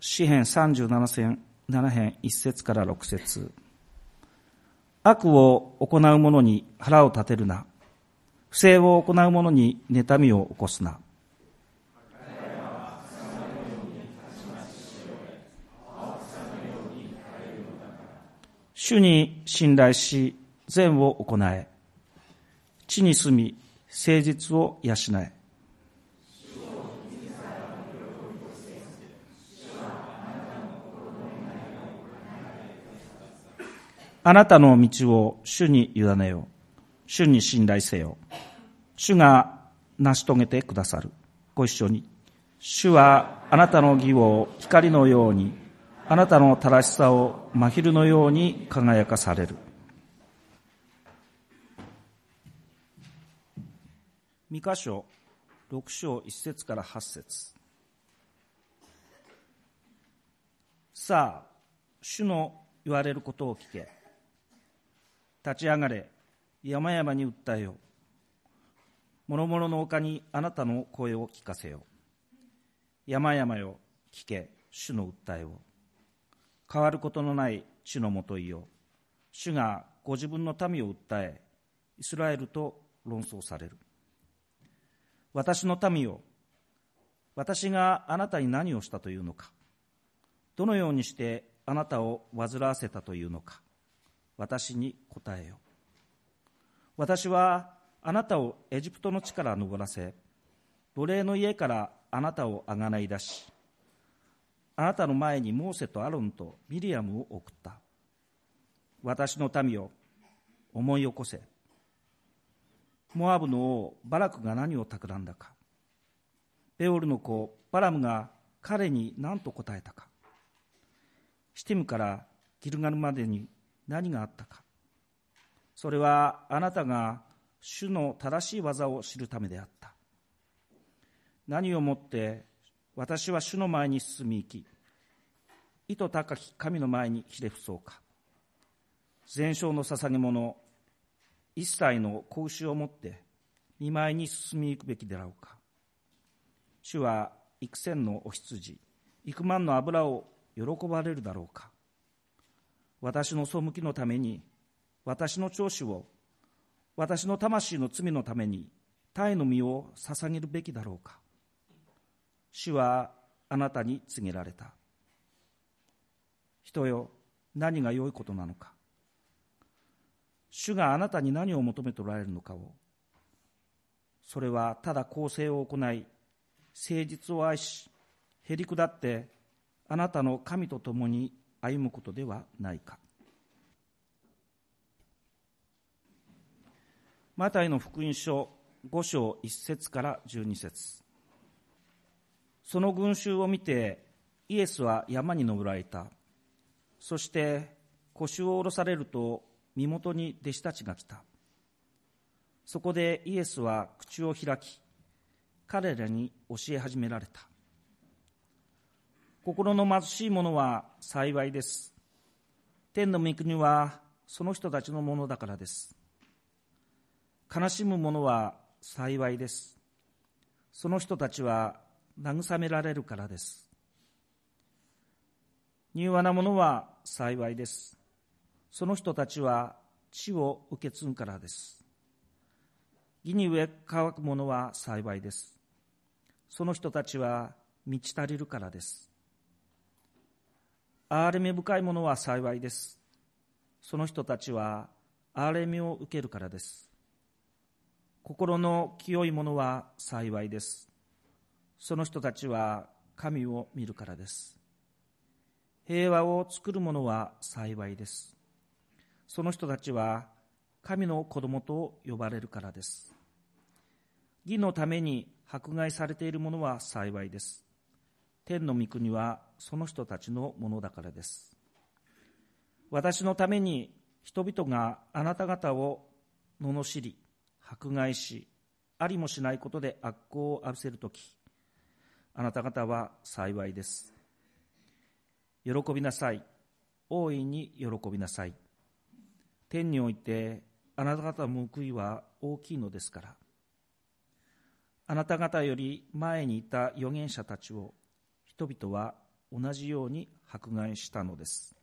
詩編37編1節から6節。悪を行う者に腹を立てるな。不正を行う者に妬みを起こすな。主に信頼し、善を行え。地に住み、誠実を養え。あなたの道を主に委ねよ。主に信頼せよ。主が成し遂げてくださる。ご一緒に。主はあなたの義を光のように、あなたの正しさを真昼のように輝かされる。ミカ書6章1節から8節。さあ、主の言われることを聞け。立ち上がれ、山々に訴えよ。諸々の丘にあなたの声を聞かせよ。山々よ、聞け、主の訴えを。変わることのない地のもといよ。主がご自分の民を訴え、イスラエルと論争される。私の民よ、私があなたに何をしたというのか。どのようにしてあなたを煩わせたというのか。私に答えよ。私はあなたをエジプトの地から登らせ、奴隷の家からあなたをあがない出し、あなたの前にモーセとアロンとミリアムを送った。私の民を思い起こせ。モアブの王バラクが何を企んだか。ベオルの子バラムが彼に何と答えたか。シティムからギルガルまでに何があったか。それはあなたが主の正しい技を知るためであった。何をもって私は主の前に進み行き、意図高き神の前にひれ伏そうか。全焼の捧げ物、一切の子牛をもって見舞いに進み行くべきであろうか。主は幾千のお羊、幾万の油を喜ばれるだろうか。私の背きのために、私の長子を、私の魂の罪のために、鯛の身を捧げるべきだろうか。主はあなたに告げられた。人よ、何が良いことなのか。主があなたに何を求めておられるのかを。それはただ公正を行い、誠実を愛し、へりくだってあなたの神と共に歩むことではないか。マタイの福音書5章1節から12節。その群衆を見てイエスは山に登られた。そして腰を下ろされると身元に弟子たちが来た。そこでイエスは口を開き、彼らに教え始められた。心の貧しい者は幸いです。天の御国はその人たちのものだからです。悲しむ者は幸いです。その人たちは慰められるからです。柔和な者は幸いです。その人たちは地を受け継ぐからです。義に植え乾く者は幸いです。その人たちは満ち足りるからです。憐れみ深い者は幸いです。その人たちは憐れみを受けるからです。心の清い者は幸いです。その人たちは神を見るからです。平和を作る者は幸いです。その人たちは神の子供と呼ばれるからです。義のために迫害されている者は幸いです。天の御国はその人たちのものだからです。私のために人々があなた方を罵り、迫害し、ありもしないことで悪行を浴びせるとき、あなた方は幸いです。喜びなさい。大いに喜びなさい。天においてあなた方の報いは大きいのですから。あなた方より前にいた預言者たちを人々は同じように迫害したのです。